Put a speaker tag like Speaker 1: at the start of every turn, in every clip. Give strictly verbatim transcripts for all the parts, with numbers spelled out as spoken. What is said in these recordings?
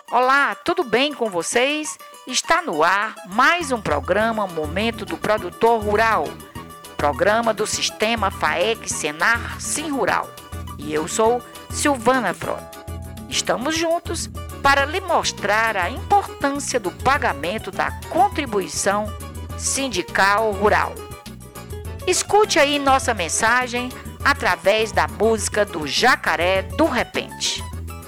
Speaker 1: Olá, tudo bem com vocês? Está no ar mais um programa Momento do Produtor Rural, programa do Sistema FAEC Senar Sim Rural. E eu sou Silvana Frota. Estamos juntos para lhe mostrar a importância do pagamento da contribuição sindical rural. Escute aí nossa mensagem através da música do Jacaré do Repente.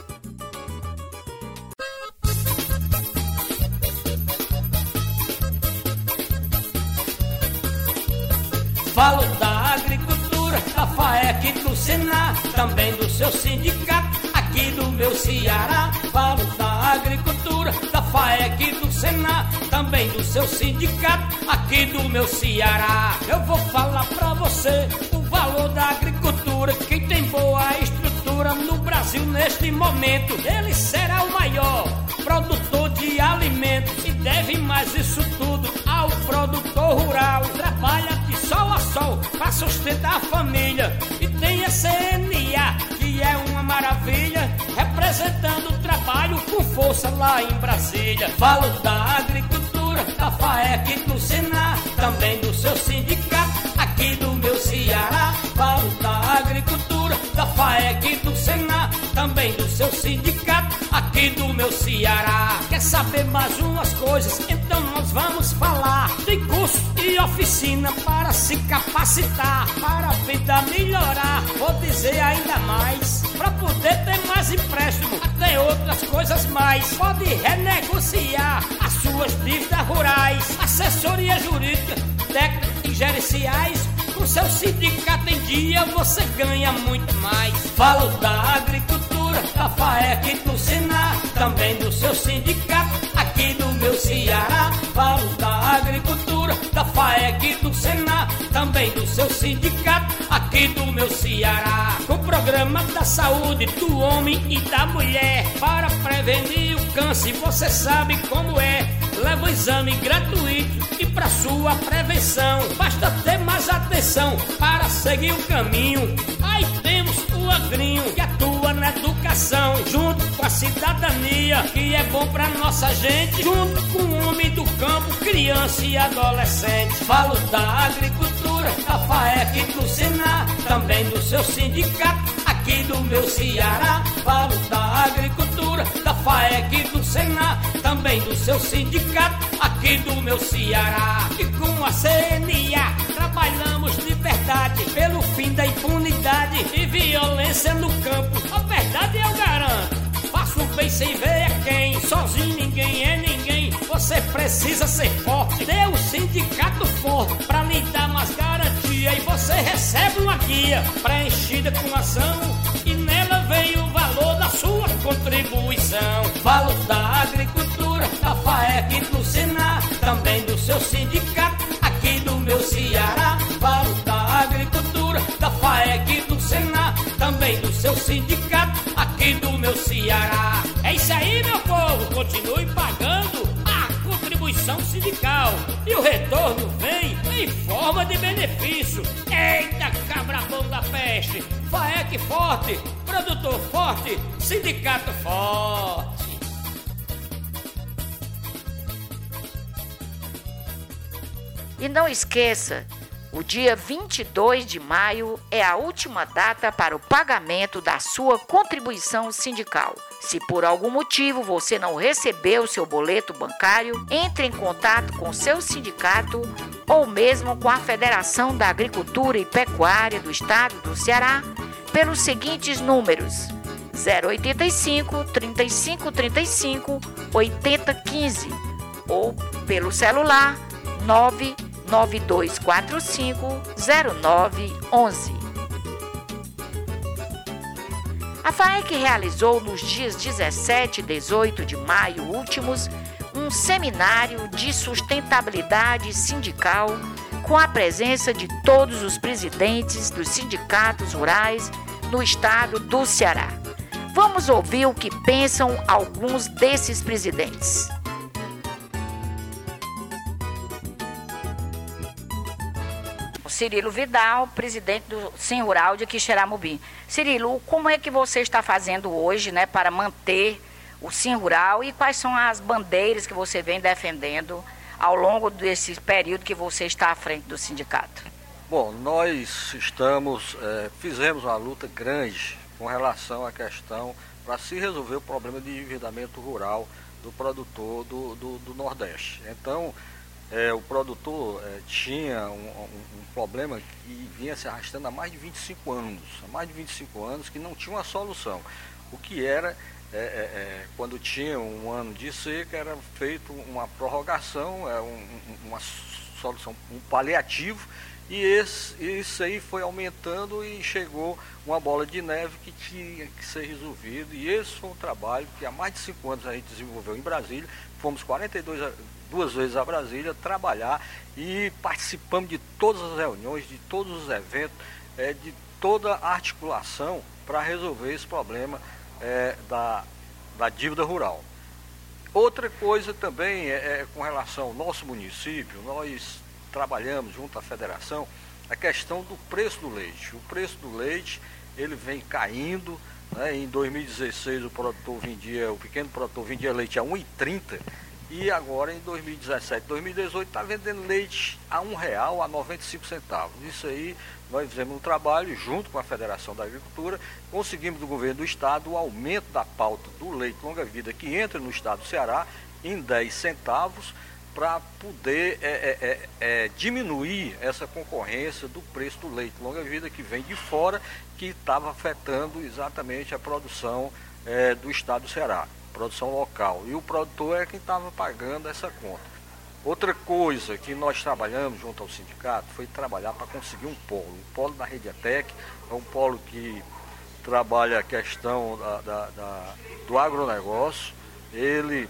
Speaker 2: Falo da agricultura, da FAEC, do Senar, também do seu sindicato, aqui do meu Ceará. Falo da agricultura, da FAEC, do Senar, também do seu sindicato, aqui do meu Ceará. Eu vou falar pra você o valor da agricultura. Quem tem boa estrutura no Brasil neste momento, ele será o maior produtor de alimentos e deve mais isso tudo ao produtor rural. Trabalha de sol a sol para sustentar a família e tem a C N A, que é uma maravilha, representando o trabalho com força lá em Brasília. Falo da agricultura, da FAEC, do Senar, também do seu sindicato, aqui do meu Ceará. Falo da agricultura, da FAEC, do Senar, também do seu sindicato, aqui do meu Ceará. Quer saber mais umas coisas? Então nós vamos falar. Tem curso e oficina para se capacitar, para a vida melhorar. Vou dizer ainda mais, para poder ter mais empréstimo, até outras coisas mais. Pode renegociar as suas dívidas rurais, assessoria jurídica, técnicas e gerenciais. Com seu sindicato em dia você ganha muito mais. Falo da agricultura, da FAEC, do Senar, também do seu sindicato, aqui do meu Ceará. Falo da agricultura, da FAEC, do Senar, também do seu sindicato, aqui do meu Ceará. Com o programa da saúde do homem e da mulher, para prevenir o câncer, você sabe como é. Leva o exame gratuito e para sua prevenção basta ter mais atenção para seguir o caminho. Aí temos o agrinho que atua na educação, junto com a cidadania, que é bom pra nossa gente, junto com o homem do campo, criança e adolescente. Falo da agricultura, da FAEC, do Senar, também do seu sindicato, aqui do meu Ceará. Falo da agricultura, da FAEC, do Senar, também do seu sindicato, aqui do meu Ceará. E com a C N A trabalhamos de verdade pelo fim da impunidade e violência no campo. A verdade eu garanto, faço bem sem ver é quem. Sozinho ninguém é ninguém, você precisa ser forte. Dê o sindicato forte pra lhe dar mais garantia, e você recebe uma guia preenchida com ação, e nela vem o valor da sua contribuição. Falo da agricultura, da FAEC, do Senar, também do seu sindicato, aqui do meu Ceará. Falo da agricultura, da FAEC, do Senar, também do seu sindicato, aqui do meu Ceará. É isso aí, meu povo, continue pagando a contribuição sindical e o retorno vem em forma de benefício. Eita, cabrabão da peste! FAEC forte, produtor forte, sindicato forte.
Speaker 1: E não esqueça, o dia vinte e dois de maio é a última data para o pagamento da sua contribuição sindical. Se por algum motivo você não recebeu seu boleto bancário, entre em contato com seu sindicato ou mesmo com a Federação da Agricultura e Pecuária do Estado do Ceará pelos seguintes números: zero oitenta e cinco, trinta e cinco, trinta e cinco, oitenta, quinze ou pelo celular nove nove dois quatro cinco, zero nove um um. A FAEC realizou nos dias dezessete e dezoito de maio últimos um seminário de sustentabilidade sindical com a presença de todos os presidentes dos sindicatos rurais no estado do Ceará. Vamos ouvir o que pensam alguns desses presidentes. Cirilo Vidal, presidente do Sim Rural de Quixeramobim. Cirilo, como é que você está fazendo hoje, né, para manter o Sinrural e quais são as bandeiras que você vem defendendo ao longo desse período que você está à frente do sindicato?
Speaker 3: Bom, nós estamos, é, fizemos uma luta grande com relação à questão para se resolver o problema de endividamento rural do produtor do, do, do Nordeste. Então, é, o produtor é, tinha um, um, um problema que vinha se arrastando há mais de vinte e cinco anos, há mais de vinte e cinco anos que não tinha uma solução. O que era, é, é, é, quando tinha um ano de seca, era feito uma prorrogação, é, um, uma solução, um paliativo, e esse, isso aí foi aumentando e chegou uma bola de neve que tinha que ser resolvido. E esse foi um trabalho que há mais de cinco anos a gente desenvolveu em Brasília. Fomos quarenta e duas vezes a Brasília trabalhar e participamos de todas as reuniões, de todos os eventos, é, de toda a articulação para resolver esse problema é, da, da dívida rural. Outra coisa também é, é com relação ao nosso município. Nós trabalhamos junto à federação a questão do preço do leite. O preço do leite ele vem caindo, né? Em dois mil e dezesseis o produtor vendia, o pequeno produtor vendia leite a um real e trinta centavos e agora em dois mil e dezessete, dois mil e dezoito está vendendo leite a um real a noventa e cinco centavos. Isso aí nós fizemos um trabalho junto com a Federação da Agricultura, conseguimos do governo do estado o aumento da pauta do leite longa-vida que entra no estado do Ceará em dez centavos, para poder é, é, é, diminuir essa concorrência do preço do leite longa-vida que vem de fora, que estava afetando exatamente a produção é, do estado do Ceará, produção local. E o produtor é quem estava pagando essa conta. Outra coisa que nós trabalhamos junto ao sindicato foi trabalhar para conseguir um polo. O polo da Rediatec é um polo que trabalha a questão da, da, da, do agronegócio. Ele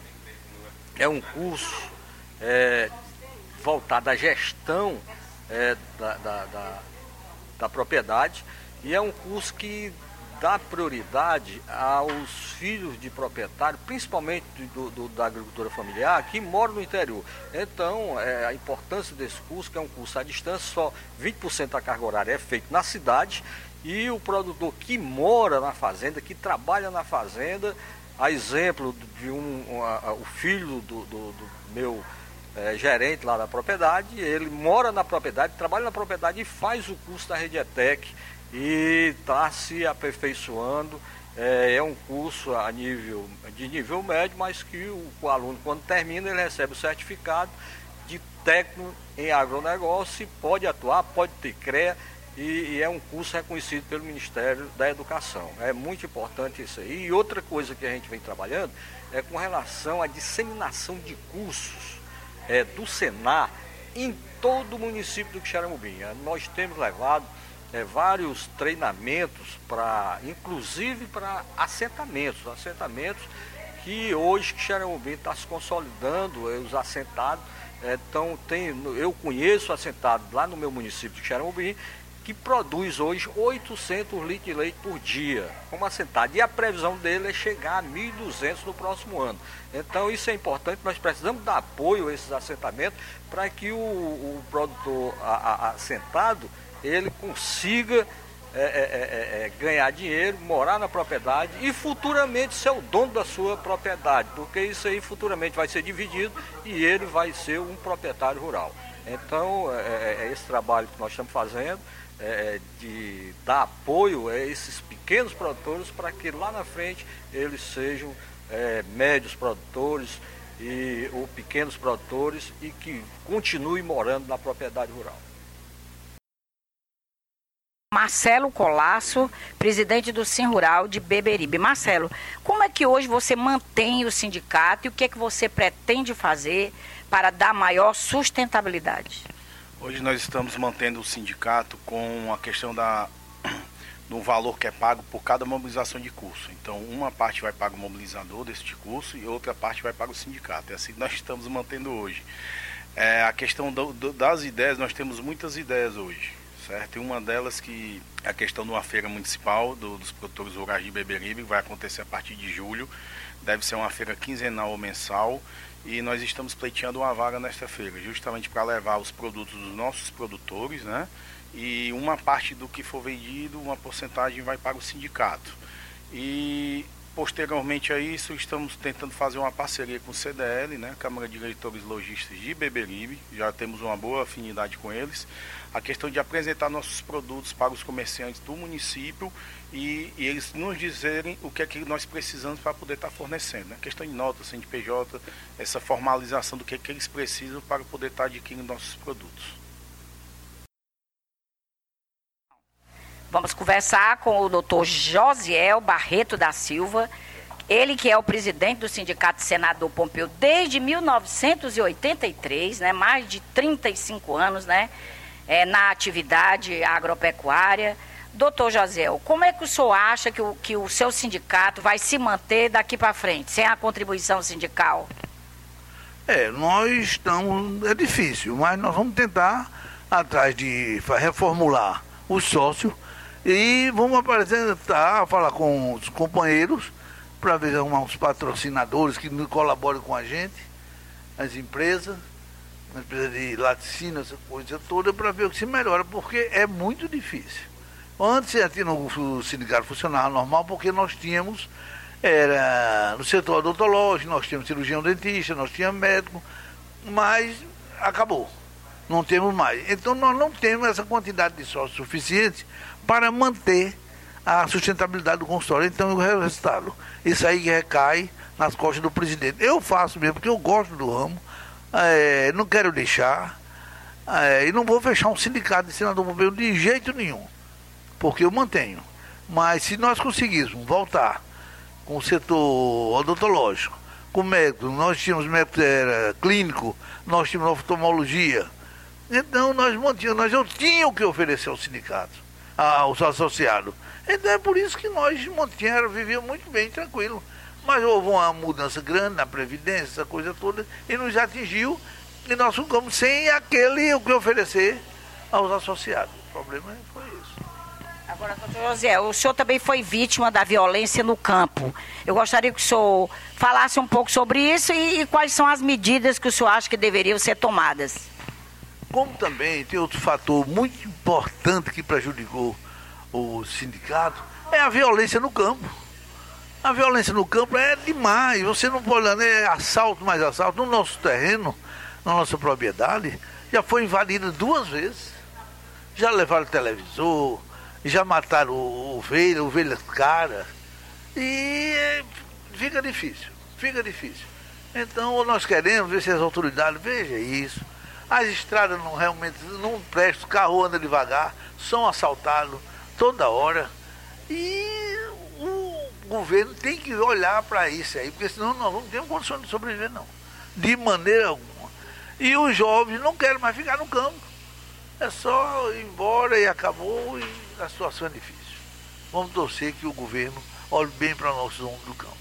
Speaker 3: é um curso É, voltada à gestão é, da, da, da, da propriedade, e é um curso que dá prioridade aos filhos de proprietário, principalmente do, do, da agricultura familiar, que moram no interior. Então, é, a importância desse curso, que é um curso à distância, só vinte por cento da carga horária é feito na cidade, e o produtor que mora na fazenda, que trabalha na fazenda, a exemplo de um, um a, o filho do, do, do meu É, gerente lá da propriedade, ele mora na propriedade, trabalha na propriedade e faz o curso da Rediatec e está se aperfeiçoando. É, é um curso a nível, de nível médio, mas que o, o aluno, quando termina, ele recebe o certificado de técnico em agronegócio e pode atuar, pode ter C R E A, e, e é um curso reconhecido pelo Ministério da Educação. É muito importante isso aí. E outra coisa que a gente vem trabalhando é com relação à disseminação de cursos É, do Senar em todo o município do Quixeramobim. Nós temos levado é, vários treinamentos, para, inclusive para assentamentos, assentamentos que hoje Quixeramobim está se consolidando, é, os assentados. É, então, tem, eu conheço assentado lá no meu município de Quixeramobim, que produz hoje oitocentos litros de leite por dia, como assentado. E a previsão dele é chegar a mil e duzentos no próximo ano. Então isso é importante, nós precisamos dar apoio a esses assentamentos para que o, o produtor a, a, assentado, ele consiga é, é, é, ganhar dinheiro, morar na propriedade e futuramente ser o dono da sua propriedade, porque isso aí futuramente vai ser dividido e ele vai ser um proprietário rural. Então é, é esse trabalho que nós estamos fazendo, É, de dar apoio a esses pequenos produtores para que lá na frente eles sejam é, médios produtores e, ou pequenos produtores e que continuem morando na propriedade rural.
Speaker 1: Marcelo Colasso, presidente do Sinrural de Beberibe. Marcelo, como é que hoje você mantém o sindicato e o que é que você pretende fazer para dar maior sustentabilidade?
Speaker 4: Hoje nós estamos mantendo o sindicato com a questão da, do valor que é pago por cada mobilização de curso. Então, uma parte vai para o mobilizador deste curso e outra parte vai para o sindicato. É assim que nós estamos mantendo hoje. É, a questão do, do, das ideias, nós temos muitas ideias hoje, certo? E uma delas que é a questão de uma feira municipal do, dos produtores rurais de Beberibe, que vai acontecer a partir de julho. Deve ser uma feira quinzenal ou mensal. E nós estamos pleiteando uma vaga nesta feira, justamente para levar os produtos dos nossos produtores, né? E uma parte do que for vendido, uma porcentagem vai para o sindicato. E posteriormente a isso, estamos tentando fazer uma parceria com o C D L, né, Câmara de Diretores Lojistas de Beberibe, já temos uma boa afinidade com eles. A questão de apresentar nossos produtos para os comerciantes do município e, e eles nos dizerem o que é que nós precisamos para poder estar fornecendo. Né? Questão de nota, C N P J, essa formalização do que é que eles precisam para poder estar adquirindo nossos produtos.
Speaker 1: Vamos conversar com o doutor Josiel Barreto da Silva, ele que é o presidente do Sindicato Senador Pompeu desde mil novecentos e oitenta e três, né, mais de trinta e cinco anos, né, é, na atividade agropecuária. Doutor Josiel, como é que o senhor acha que o, que o seu sindicato vai se manter daqui para frente, sem a contribuição sindical?
Speaker 5: É, nós estamos, é difícil, mas nós vamos tentar, atrás de reformular o sócio, e vamos apresentar, falar com os companheiros, para ver uns patrocinadores que colaborem com a gente, as empresas, as empresas de laticínio, essa coisa toda, para ver o que se melhora, porque é muito difícil. Antes aqui no sindicato funcionava normal, porque nós tínhamos, era no setor odontológico, nós tínhamos cirurgião dentista, nós tínhamos médico, mas acabou, não temos mais. Então nós não temos essa quantidade de sócios suficiente para manter a sustentabilidade do consultório. Então o resultado, isso aí recai nas costas do presidente. Eu faço mesmo, porque eu gosto do ramo, é, não quero deixar, é, e não vou fechar um sindicato de senador Pompeu de jeito nenhum, porque eu mantenho. Mas se nós conseguíssemos voltar com o setor odontológico, com médico, nós tínhamos médico era, clínico, nós tínhamos oftalmologia, então nós mantínhamos, nós eu tinha o que oferecer ao sindicato, aos associados. Então é por isso que nós mantínhamos, vivíamos muito bem, tranquilo. Mas houve uma mudança grande na Previdência, essa coisa toda, e nos atingiu, e nós ficamos sem aquele o que oferecer aos associados. O problema foi isso.
Speaker 1: Agora, doutor José, o senhor também foi vítima da violência no campo. Eu gostaria que o senhor falasse um pouco sobre isso e, e quais são as medidas que o senhor acha que deveriam ser tomadas.
Speaker 5: Como também tem outro fator muito importante que prejudicou o sindicato, é a violência no campo. A violência no campo é demais, você não pode olhar, é assalto mais assalto. No nosso terreno, na nossa propriedade, já foi invadida duas vezes. Já levaram televisor, já mataram ovelha, ovelhas caras, e fica difícil, fica difícil. Então nós queremos ver se as autoridades vejam isso. As estradas não, realmente não prestam, o carro anda devagar, são assaltados toda hora. E o governo tem que olhar para isso aí, porque senão nós não temos condições de sobreviver, não. De maneira alguma. E os jovens não querem mais ficar no campo. É só ir embora e acabou, e a situação é difícil. Vamos torcer que o governo olhe bem para nossos homens do campo.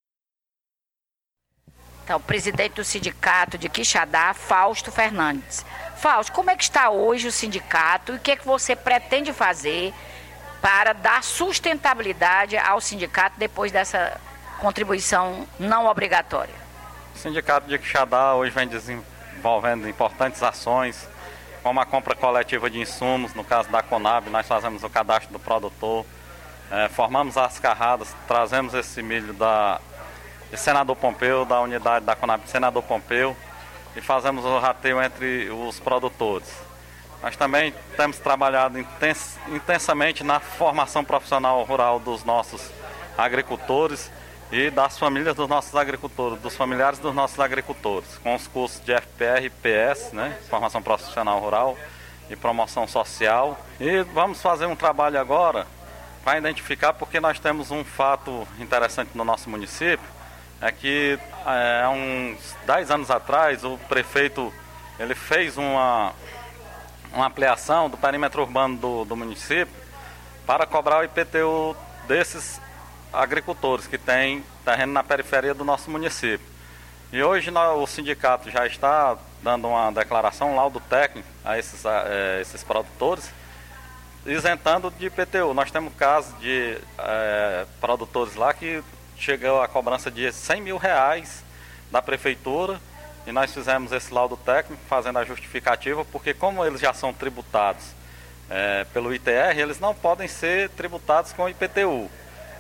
Speaker 1: Então, o presidente do sindicato de Quixadá, Fausto Fernandes. Fausto, como é que está hoje o sindicato e o que é que você pretende fazer para dar sustentabilidade ao sindicato depois dessa contribuição não obrigatória?
Speaker 6: O sindicato de Quixadá hoje vem desenvolvendo importantes ações, como a compra coletiva de insumos. No caso da Conab, nós fazemos o cadastro do produtor, é, formamos as carradas, trazemos esse milho da de Senador Pompeu, da unidade da Conab de Senador Pompeu, e fazemos o rateio entre os produtores. Nós também temos trabalhado intens, intensamente na formação profissional rural dos nossos agricultores e das famílias dos nossos agricultores, dos familiares dos nossos agricultores, com os cursos de F P R e P S, né, Formação Profissional Rural e Promoção Social. E vamos fazer um trabalho agora para identificar, porque nós temos um fato interessante no nosso município, é que é, há uns dez anos atrás o prefeito ele fez uma, uma ampliação do perímetro urbano do, do município para cobrar o I P T U desses agricultores que têm terreno na periferia do nosso município. E hoje nós, o sindicato já está dando uma declaração, um laudo técnico a esses, a, a esses produtores, isentando de I P T U. Nós temos casos de é, produtores lá que chegou a cobrança de cem mil reais da prefeitura, e nós fizemos esse laudo técnico fazendo a justificativa, porque como eles já são tributados é, pelo I T R, eles não podem ser tributados com I P T U.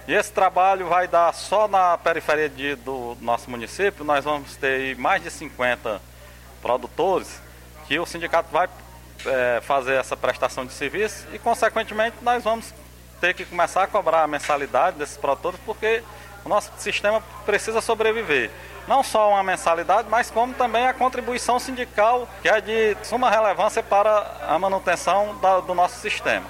Speaker 6: E esse trabalho vai dar só na periferia de, do nosso município, nós vamos ter mais de cinquenta produtores que o sindicato vai é, fazer essa prestação de serviço e, consequentemente, nós vamos ter que começar a cobrar a mensalidade desses produtores, porque o nosso sistema precisa sobreviver. Não só uma mensalidade, mas como também a contribuição sindical, que é de suma relevância para a manutenção da, do nosso sistema.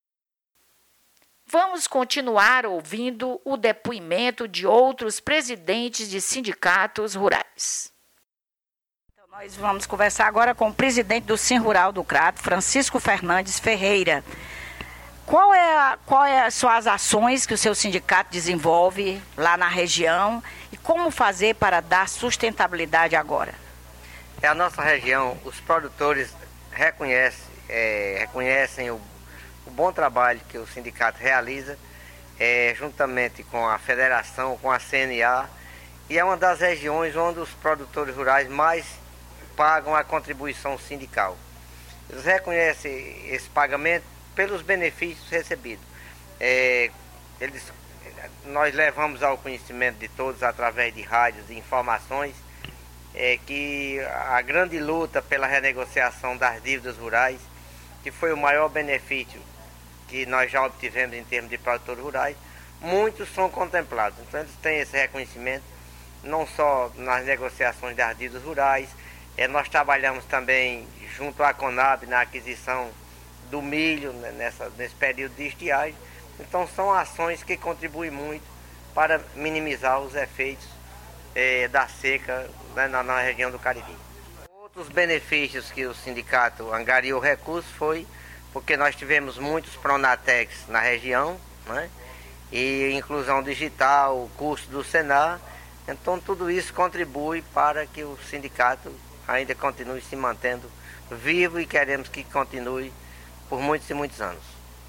Speaker 1: Vamos continuar ouvindo o depoimento de outros presidentes de sindicatos rurais.
Speaker 7: Então, nós vamos conversar agora com o presidente do Sim Rural do Crato, Francisco Fernandes Ferreira. Qual é a, qual é, são as ações que o seu sindicato desenvolve lá na região e como fazer para dar sustentabilidade agora?
Speaker 8: É a nossa região, os produtores reconhecem, é, reconhecem o, o bom trabalho que o sindicato realiza, é, juntamente com a federação, com a C N A, e é uma das regiões onde os produtores rurais mais pagam a contribuição sindical. Eles reconhecem esse pagamento pelos benefícios recebidos. É, eles, nós levamos ao conhecimento de todos, através de rádios e informações, é, que a grande luta pela renegociação das dívidas rurais, que foi o maior benefício que nós já obtivemos em termos de produtores rurais, muitos são contemplados. Então eles têm esse reconhecimento, não só nas negociações das dívidas rurais, é, nós trabalhamos também junto à Conab na aquisição do milho nessa, nesse período de estiagem. Então são ações que contribuem muito para minimizar os efeitos eh, da seca, né, na, na região do Cariri. Outros benefícios que o sindicato angariou recursos foi porque nós tivemos muitos Pronatecs na região, né, e inclusão digital, o curso do Senar. Então tudo isso contribui para que o sindicato ainda continue se mantendo vivo e queremos que continue por muitos e muitos anos.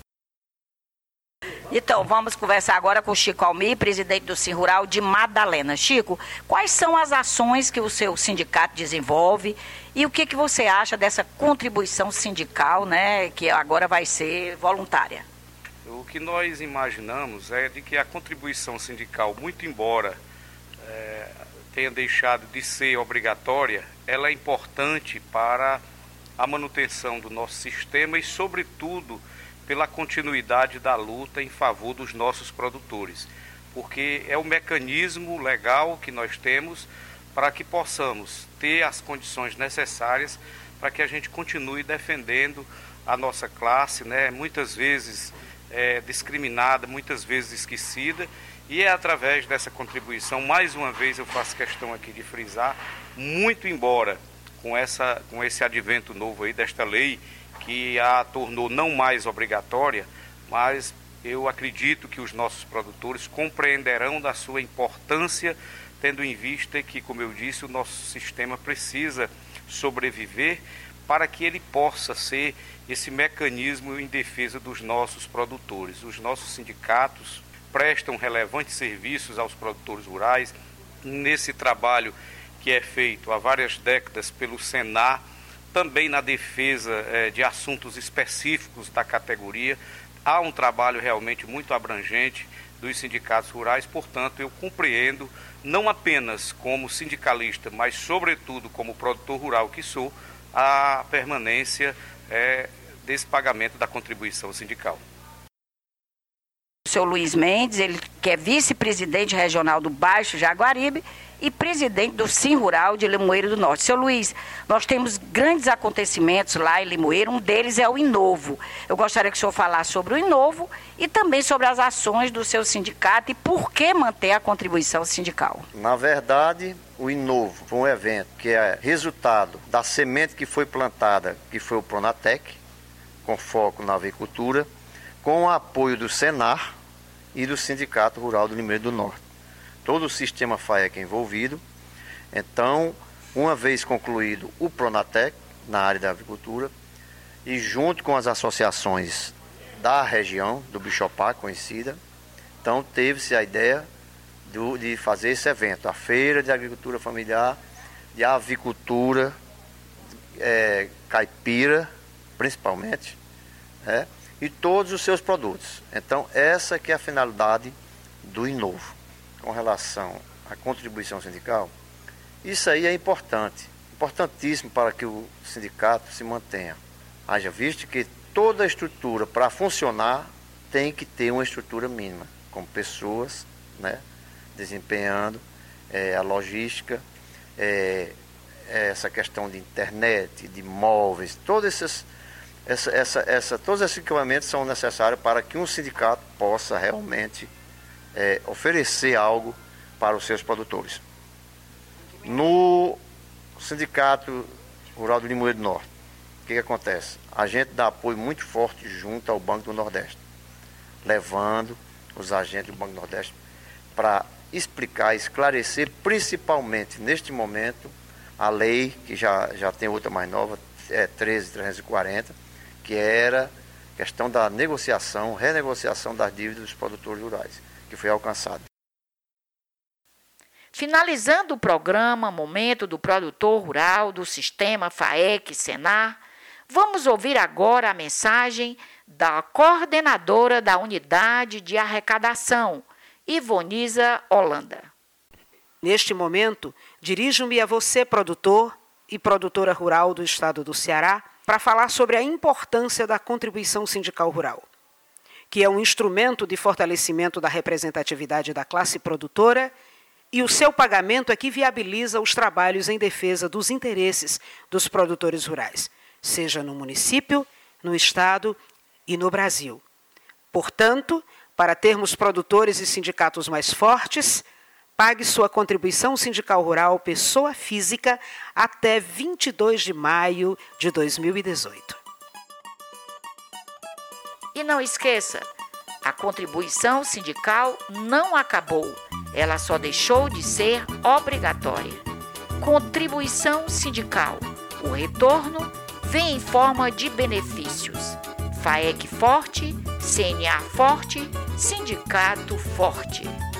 Speaker 7: Então, vamos conversar agora com o Chico Almir, presidente do Sim Rural de Madalena. Chico, quais são as ações que o seu sindicato desenvolve e o que, que você acha dessa contribuição sindical, né, que agora vai ser voluntária?
Speaker 9: O que nós imaginamos é de que a contribuição sindical, muito embora é, tenha deixado de ser obrigatória, ela é importante para a manutenção do nosso sistema e, sobretudo, pela continuidade da luta em favor dos nossos produtores, porque é o mecanismo legal que nós temos para que possamos ter as condições necessárias para que a gente continue defendendo a nossa classe, né? Muitas vezes é, discriminada, muitas vezes esquecida, e é através dessa contribuição, mais uma vez eu faço questão aqui de frisar, muito embora com, essa, com esse advento novo aí desta lei, que a tornou não mais obrigatória, mas eu acredito que os nossos produtores compreenderão da sua importância, tendo em vista que, como eu disse, o nosso sistema precisa sobreviver para que ele possa ser esse mecanismo em defesa dos nossos produtores. Os nossos sindicatos prestam relevantes serviços aos produtores rurais nesse trabalho que é feito há várias décadas pelo Senar, também na defesa eh, de assuntos específicos da categoria. Há um trabalho realmente muito abrangente dos sindicatos rurais, portanto eu compreendo, não apenas como sindicalista, mas sobretudo como produtor rural que sou, a permanência eh, desse pagamento da contribuição sindical.
Speaker 7: O senhor Luiz Mendes, ele que é vice-presidente regional do Baixo Jaguaribe e presidente do Sim Rural de Limoeiro do Norte. Seu Luiz, nós temos grandes acontecimentos lá em Limoeiro, um deles é o Inovo. Eu gostaria que o senhor falasse sobre o Inovo e também sobre as ações do seu sindicato e por que manter a contribuição sindical.
Speaker 10: Na verdade, o Inovo foi um evento que é resultado da semente que foi plantada, que foi o Pronatec, com foco na avicultura, com o apoio do Senar e do Sindicato Rural do Limoeiro do Norte. Todo o sistema F A E C envolvido. Então, uma vez concluído o Pronatec na área da avicultura e junto com as associações da região, do Bichopá conhecida, então teve-se a ideia do, de fazer esse evento, a Feira de Agricultura Familiar, de Avicultura é, Caipira, principalmente, né? E todos os seus produtos. Então, essa que é a finalidade do Inovo com relação à contribuição sindical, isso aí é importante, importantíssimo para que o sindicato se mantenha. Haja visto que toda a estrutura para funcionar tem que ter uma estrutura mínima, como pessoas, né, desempenhando é, a logística, é, essa questão de internet, de móveis, todos esses, essa, essa, essa, todos esses equipamentos são necessários para que um sindicato possa realmente é, oferecer algo para os seus produtores. No Sindicato Rural do Limoeiro do Norte, o que, que acontece? A gente dá apoio muito forte junto ao Banco do Nordeste, levando os agentes do Banco do Nordeste para explicar, esclarecer, principalmente neste momento, a lei, que já, já tem outra mais nova, é treze mil trezentos e quarenta, que era questão da negociação, renegociação das dívidas dos produtores rurais, que foi alcançada.
Speaker 1: Finalizando o programa Momento do Produtor Rural do Sistema FAEC-Senar, vamos ouvir agora a mensagem da coordenadora da Unidade de Arrecadação, Ivonisa Holanda.
Speaker 11: Neste momento, dirijo-me a você, produtor e produtora rural do estado do Ceará, para falar sobre a importância da contribuição sindical rural, que é um instrumento de fortalecimento da representatividade da classe produtora, e o seu pagamento é que viabiliza os trabalhos em defesa dos interesses dos produtores rurais, seja no município, no estado e no Brasil. Portanto, para termos produtores e sindicatos mais fortes, pague sua contribuição sindical rural pessoa física até vinte e dois de maio de dois mil e dezoito.
Speaker 1: E não esqueça, a contribuição sindical não acabou, ela só deixou de ser obrigatória. Contribuição sindical, o retorno vem em forma de benefícios. FAEC forte, C N A forte, sindicato forte.